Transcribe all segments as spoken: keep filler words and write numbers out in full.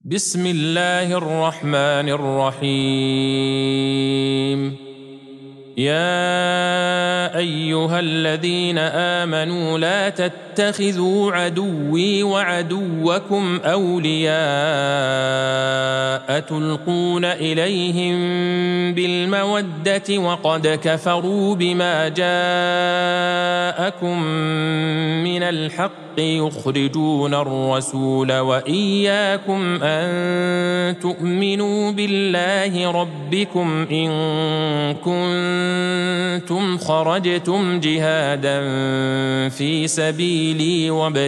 بسم الله الرحمن الرحيم. يا أيها الذين آمنوا لا تتخذوا عدوي وعدوكم أولياء تلقون إليهم بالمودة وقد كفروا بما جاءكم من الحق يخرجون الرسول وإياكم أن تؤمنوا بالله ربكم إن كنتم خرجتم جهادا في سبيلي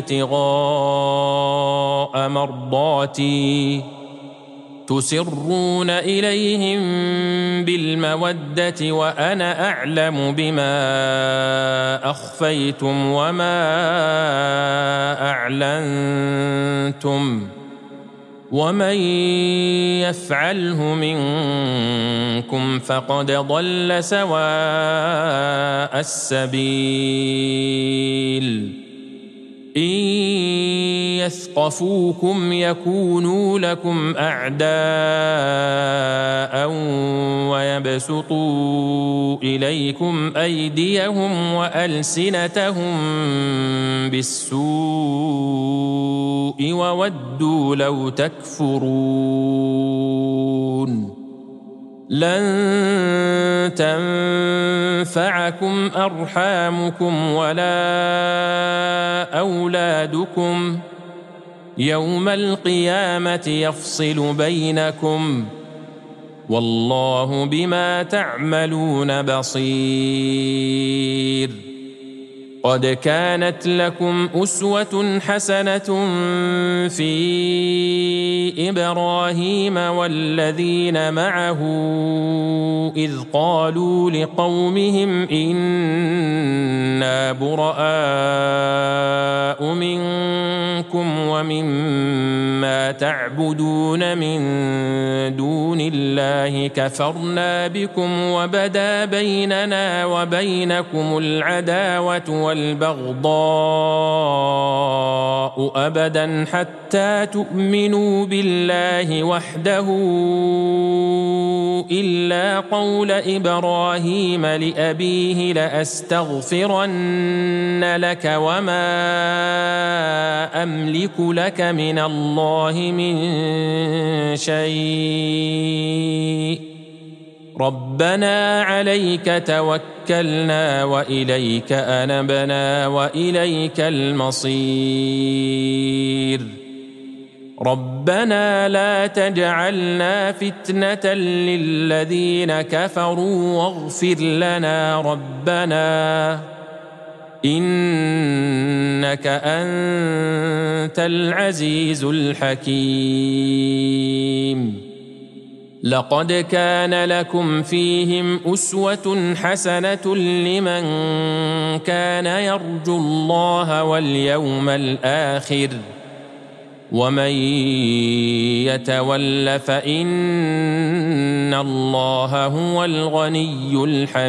وابتغاء مرضاتي تسرون إليهم بالمودة وأنا أعلم بما أخفيتم وما أعلنتم ومن يفعله منكم فقد ضل سواء السبيل. إن يثقفوكم يكونوا لكم أعداء ويبسطوا إليكم أيديهم وألسنتهم بالسوء وودوا لو تكفرون. لن تنفعكم أرحامكم ولا أولادكم يوم القيامة يفصل بينكم والله بما تعملون بصير. قد كانت لكم أسوة حسنة في إبراهيم والذين معه إذ قالوا لقومهم إنا براء منكم ومما تعبدون من دون الله كفرنا بكم وبدا بيننا وبينكم العداوة والبغضاء أبدا حتى تؤمنوا بالله وحده إلا قول إبراهيم لأبيه لأستغفرن لك وما أملك لك من الله من شيء ربنا عليك توكلنا وإليك أنبنا وإليك المصير. ربنا لا تجعلنا فتنة للذين كفروا واغفر لنا ربنا إنك أنت العزيز الحكيم. لقد كان لكم فيهم أسوة حسنة لمن كان يرجو الله واليوم الآخر ومن يتول فإن الله هو الغني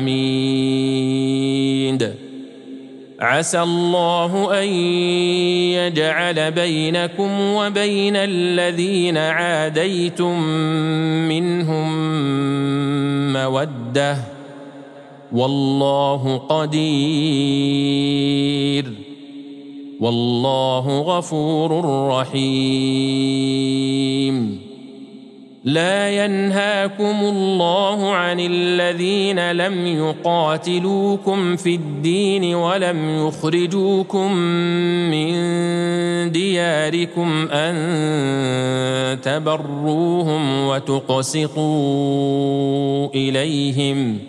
الحميد. عسى الله أن يجعل بينكم وبين الذين عاديتم منهم مودة والله قدير والله غفور رحيم. لا ينهاكم الله عن الذين لم يقاتلوكم في الدين ولم يخرجوكم من دياركم أن تبروهم وتقسطوا إليهم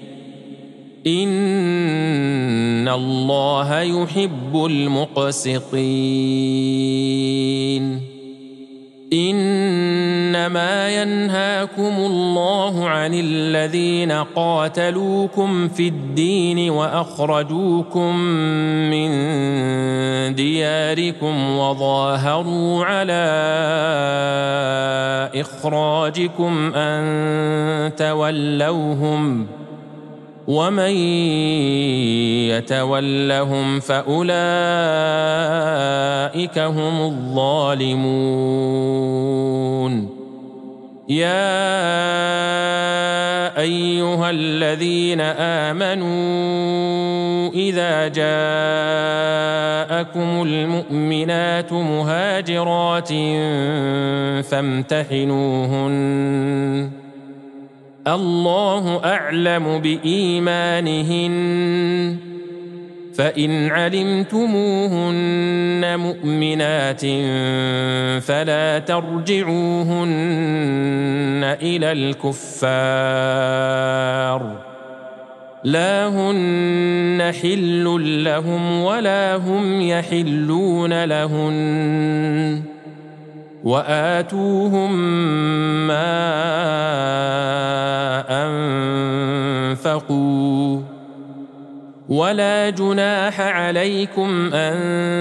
إن الله يحب المقسطين. إنما ينهاكم الله عن الذين قاتلوكم في الدين وأخرجوكم من دياركم وظاهروا على إخراجكم أن تولوهم ومن يتولهم فأولئك هم الظالمون يا أيها الذين آمنوا إذا جاءكم المؤمنات مهاجرات فامتحنوهن الله أعلم بإيمانهن فإن علمتموهن مؤمنات فلا ترجعوهن إلى الكفار لا هن حل لهم ولا هم يحلون لهن وآتوهم ما أنفقوا ولا جناح عليكم أن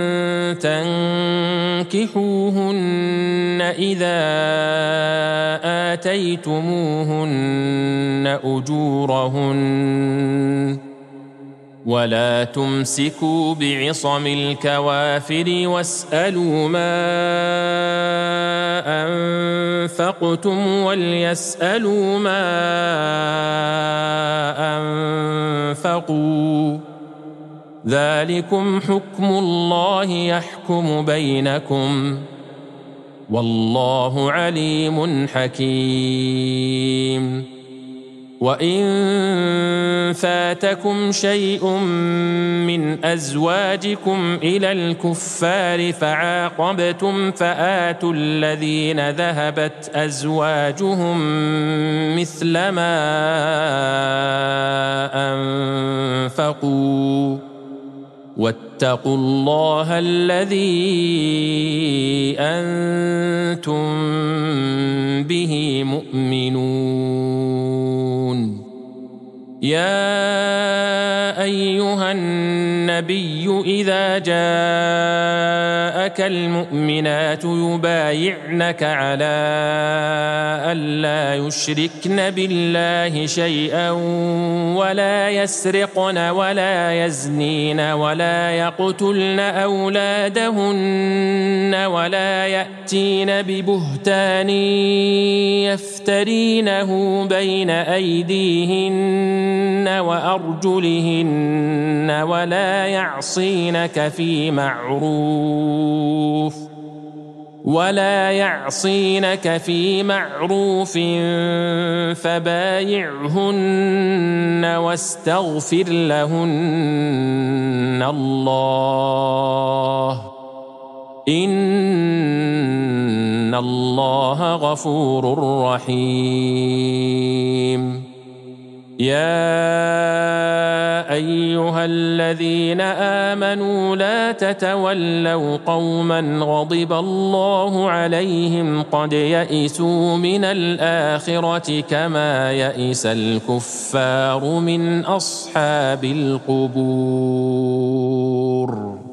تنكحوهن إذا آتيتموهن أجورهن ولا تمسكوا بعصم الكوافر واسألوا ما أنفقتم وليسألوا ما أنفقوا ذلكم حكم الله يحكم بينكم والله عليم حكيم وإن فاتكم شيء من أزواجكم إلى الكفار فعاقبتم فآتوا الذين ذهبت أزواجهم مثل ما أنفقوا واتقوا الله الذي أنتم به مؤمنون يا أيها النبي إذا جاءك المؤمنات يبايعنك على ألا يشركن بالله شيئا ولا يسرقن ولا يزنين ولا يقتلن أولادهن ولا يأتين ببهتان يفترينه بين أيديهن وأرجلهن ولا يعصينك في معروف ولا يعصينك في معروف فبايعهن واستغفر لهن الله إن الله غفور رحيم يا أيها الذين آمنوا لا تتولوا قوما غضب الله عليهم قد يئسوا من الآخرة كما يئس الكفار من أصحاب القبور.